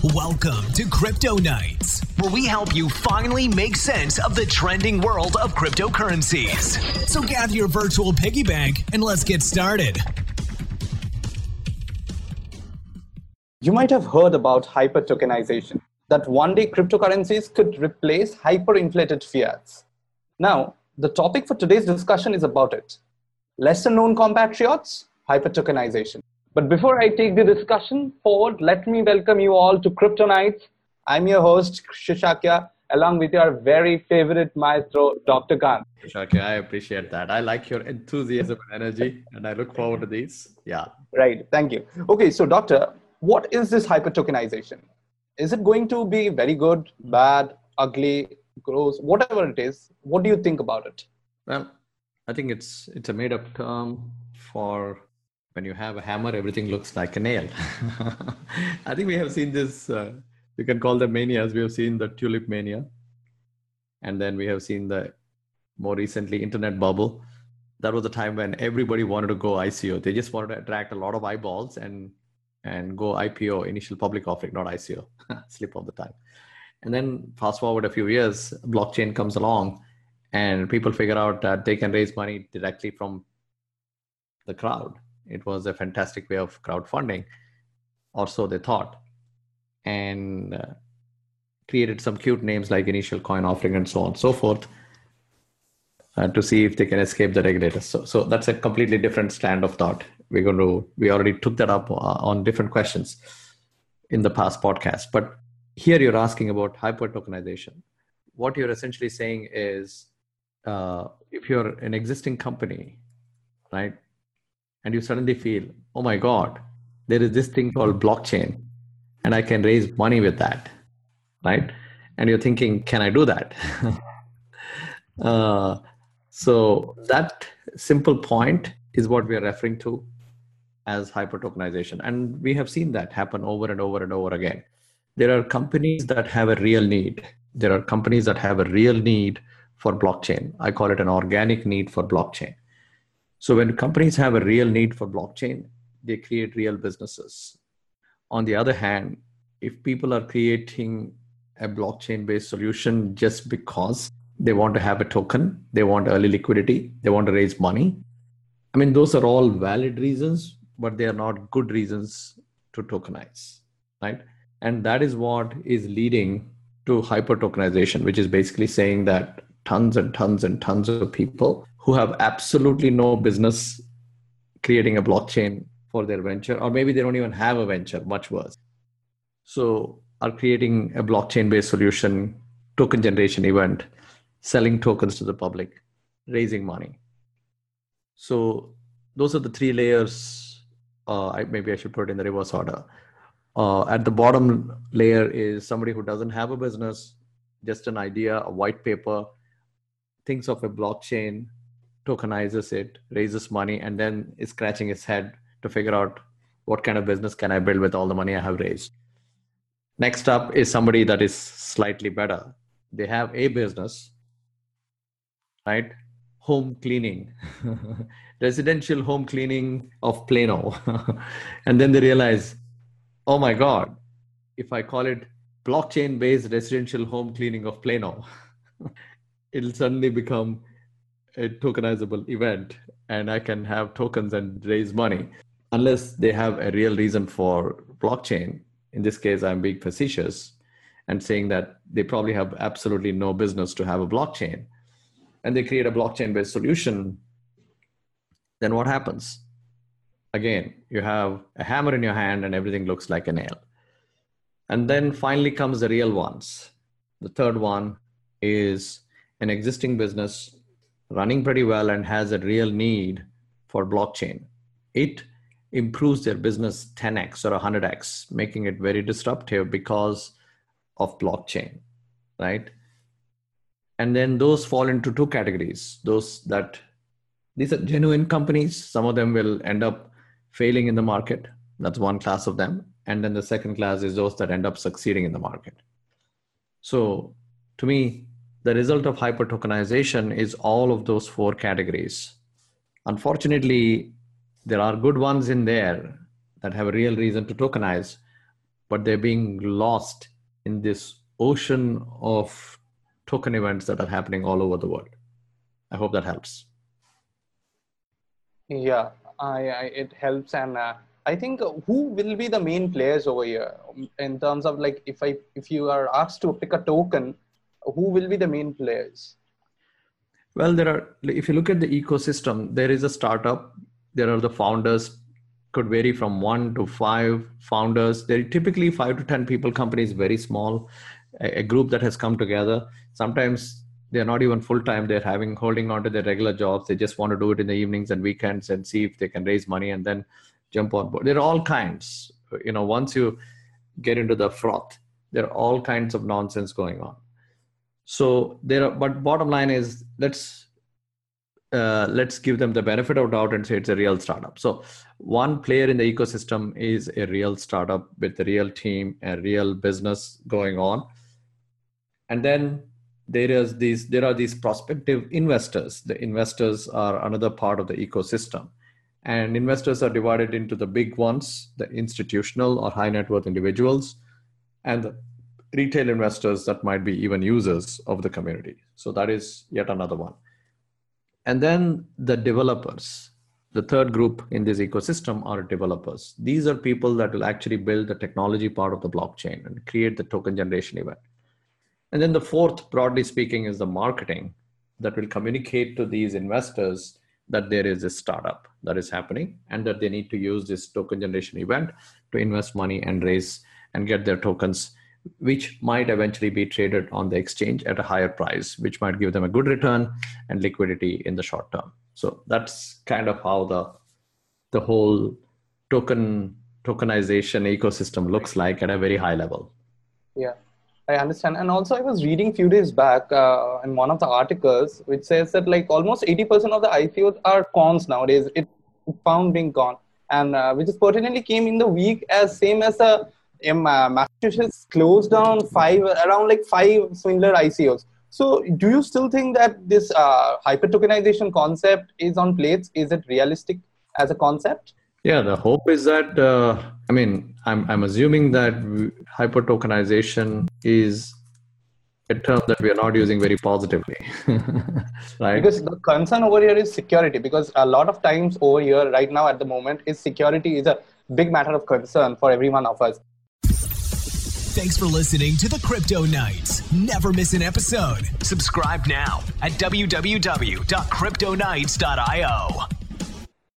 Welcome to Crypto Nights, where we help you finally make sense of the trending world of cryptocurrencies. So gather your virtual piggy bank and let's get started. You might have heard about hyper-tokenization, that one day cryptocurrencies could replace hyperinflated fiats. Now, the topic for today's discussion is about it. Lesser known compatriots, hyper-tokenization. But before I take the discussion forward, let me welcome you all to Crypto Nights. I'm your host, Shishakya, along with your very favorite maestro, Dr. Khan. Shishakya, I appreciate that. I like your enthusiasm and energy, and I look forward to these. Yeah. Right, thank you. Okay, so Doctor, what is this hyper-tokenization? Is it going to be very good, bad, ugly, gross, whatever it is? What do you think about it? Well, I think it's a made-up term for when you have a hammer, everything looks like a nail. I think we have seen this, you can call them manias. We have seen the tulip mania. And then we have seen the more recently internet bubble. That was a time when everybody wanted to go ICO. They just wanted to attract a lot of eyeballs and go IPO, initial public offering, not ICO, slip of the tongue. And then fast forward a few years, blockchain comes along and people figure out that they can raise money directly from the crowd. It was a fantastic way of crowdfunding, or so they thought, and created some cute names like initial coin offering and so on and so forth to see if they can escape the regulators. So that's a completely different strand of thought. We already took that up on different questions in the past podcast. But here you're asking about hyper tokenization. What you're essentially saying is, if you're an existing company, right? And you suddenly feel, oh my God, there is this thing called blockchain and I can raise money with that, right? And you're thinking, can I do that? So that simple point is what we are referring to as hyper tokenization. And we have seen that happen over and over and over again. There are companies that have a real need. There are companies that have a real need for blockchain. I call it an organic need for blockchain. So when companies have a real need for blockchain, they create real businesses. On the other hand, if people are creating a blockchain-based solution just because they want to have a token, they want early liquidity, they want to raise money, I mean, those are all valid reasons, but they are not good reasons to tokenize, right? And that is what is leading to hyper tokenization, which is basically saying that tons and tons and tons of people who have absolutely no business creating a blockchain for their venture, or maybe they don't even have a venture, much worse. So are creating a blockchain-based solution, token generation event, selling tokens to the public, raising money. So those are the three layers. Maybe I should put it in the reverse order. At the bottom layer is somebody who doesn't have a business, just an idea, a white paper, thinks of a blockchain, tokenizes it, raises money, and then is scratching his head to figure out what kind of business can I build with all the money I have raised. Next up is somebody that is slightly better. They have a business, right? Home cleaning, residential home cleaning of Plano. And then they realize, oh my God, if I call it blockchain-based residential home cleaning of Plano, it'll suddenly become a tokenizable event and I can have tokens and raise money. Unless they have a real reason for blockchain, in this case, I'm being facetious and saying that they probably have absolutely no business to have a blockchain, and they create a blockchain-based solution, then what happens? Again, you have a hammer in your hand and everything looks like a nail. And then finally comes the real ones. The third one is an existing business running pretty well and has a real need for blockchain. It improves their business 10x or 100x, making it very disruptive because of blockchain, right? And then those fall into two categories. These are genuine companies. Some of them will end up failing in the market. That's one class of them. And then the second class is those that end up succeeding in the market. So to me, the result of hyper tokenization is all of those four categories. Unfortunately, there are good ones in there that have a real reason to tokenize, but they're being lost in this ocean of token events that are happening all over the world. I hope that helps. Yeah, it helps. And I think who will be the main players over here in terms of like, if you are asked to pick a token, who will be the main players? Well, if you look at the ecosystem, there is a startup. There are the founders, could vary from 1 to 5 founders. They're typically 5 to 10 people. Company is very small, a group that has come together. Sometimes they're not even full-time. They're holding on to their regular jobs. They just want to do it in the evenings and weekends and see if they can raise money and then jump on board. There are all kinds. Once you get into the froth, there are all kinds of nonsense going on. So but bottom line is, let's give them the benefit of doubt and say it's a real startup. So one player in the ecosystem is a real startup with a real team, a real business going on. And then there are these prospective investors. The investors are another part of the ecosystem. And investors are divided into the big ones, the institutional or high net worth individuals, and the retail investors that might be even users of the community. So that is yet another one. And then the developers. The third group in this ecosystem are developers. These are people that will actually build the technology part of the blockchain and create the token generation event. And then the fourth, broadly speaking, is the marketing that will communicate to these investors that there is a startup that is happening and that they need to use this token generation event to invest money and raise and get their tokens, which might eventually be traded on the exchange at a higher price, which might give them a good return and liquidity in the short term. So that's kind of how the whole tokenization ecosystem looks like at a very high level. Yeah, I understand. And also I was reading a few days back in one of the articles, which says that like almost 80% of the ICOs are cons nowadays. It found being gone, and which is pertinently came in the week as same as Massachusetts closed down around 5 similar ICOs. So do you still think that this hyper-tokenization concept is on plates? Is it realistic as a concept? Yeah, the hope is that, I'm assuming that hyper-tokenization is a term that we are not using very positively, right? Because the concern over here is security, because a lot of times over here right now at the moment is security is a big matter of concern for every one of us. Thanks for listening to the Crypto Nights. Never miss an episode. Subscribe now at www.cryptonights.io.